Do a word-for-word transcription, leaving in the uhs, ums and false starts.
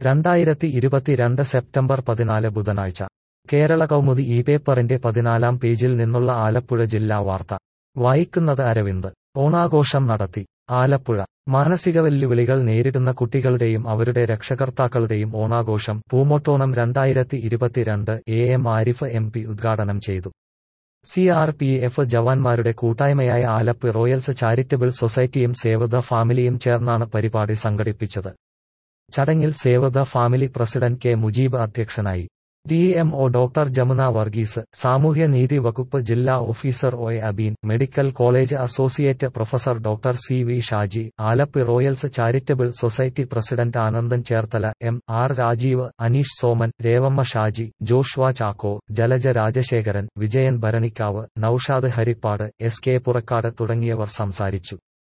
രണ്ടായിരത്തി ഇരുപത്തിരണ്ട് സെപ്റ്റംബർ പതിനാല് ബുധനാഴ്ച കേരള കൗമുദി ഈ പേപ്പറിന്റെ പതിനാലാം പേജിൽ നിന്നുള്ള ആലപ്പുഴ ജില്ലാ വാർത്ത വായിക്കുന്നത് അരവിന്ദ്. ഓണാഘോഷം നടത്തി ആലപ്പുഴ. മാനസിക വെല്ലുവിളികൾ നേരിടുന്ന കുട്ടികളുടെയും അവരുടെ രക്ഷകർത്താക്കളുടെയും ഓണാഘോഷം പൂമോട്ടോണം രണ്ടായിരത്തി ഇരുപത്തിരണ്ട് A M Arif M P ഉദ്ഘാടനം ചെയ്തു. സി ആർ പി എഫ് ജവാന്മാരുടെ കൂട്ടായ്മയായ ആലപ്പി റോയൽസ് ചാരിറ്റബിൾ സൊസൈറ്റിയും സേവ് ദ ഫാമിലിയും ചേർന്നാണ് പരിപാടി സംഘടിപ്പിച്ചത്. ചടങ്ങിൽ Save the Family president K Mujeeb അധ്യക്ഷനായി. D M O doctor Jamuna Varghese, സാമൂഹ്യനീതി വകുപ്പ് ജില്ലാ officer O A Abeen, medical college associate professor doctor C V Shaji, Alleppey Royals Charitable Society president Anandan Cherthala, M R Rajeev, Aneesh Soman, Revamma Shaji, Joshua Chacko, Jalaja Rajasekharan, Vijayan Bharanikkavu, Noushad Harippad, S K Purakkad തുടങ്ങിയവർ സംസാരിച്ചു.